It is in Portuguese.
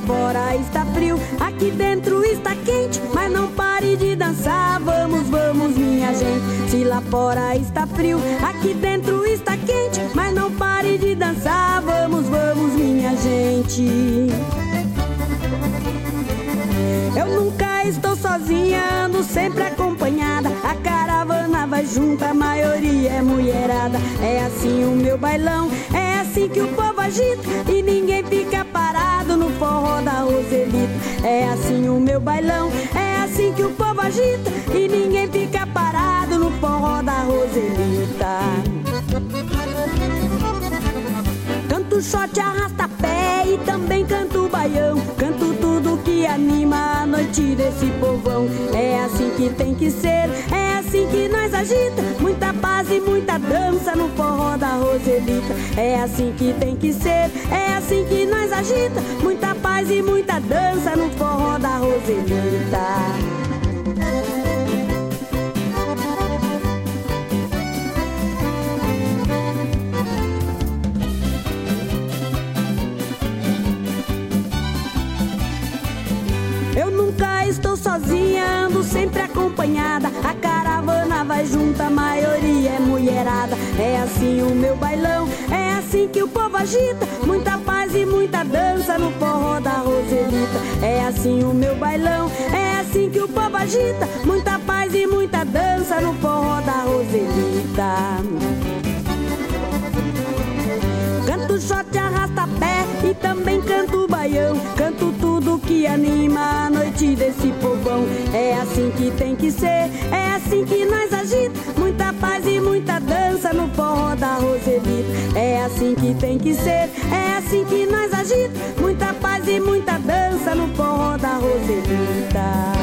fora está frio, aqui dentro está quente, mas não pare de dançar. Vamos, vamos, minha gente. Se lá fora está frio, aqui dentro está quente, mas não pare de dançar. Vamos, vamos, minha gente. Eu nunca estou sozinha, ando sempre acompanhada. A caravana vai junto, a maioria é mulherada. É assim o meu bailão, é assim que o povo agita, e ninguém fica parado no forró da Roselita. É assim o meu bailão, é assim que o povo agita, e ninguém fica parado no forró da Roselita. Canto shot, arrasta pé e também canto baião. Canto tudo que anima a noite desse povão. É assim que tem que ser, é assim que nós agita. Muita paz e muita dança no forró da Roselita. É assim que tem que ser, é assim que nós agita. Muita paz e muita dança no forró da Roselita. Eu nunca estou sozinha, ando sempre acompanhada. A caravana vai junto, a maioria é mulherada. É assim o meu bailão, é assim que o povo agita. Muita paz e muita dança no forró da Roselita. É assim o meu bailão, é assim que o povo agita. Muita paz e muita dança no forró da Roselita. Canto shot, arrasta pé e também canto baião. Canto tudo que anima a noite desse povão. É assim que tem que ser, é assim que nós agita. Muita paz e muita dança no forró da Roselita. É assim que tem que ser, é assim que nós agita. Muita paz e muita dança no forró da Roselita.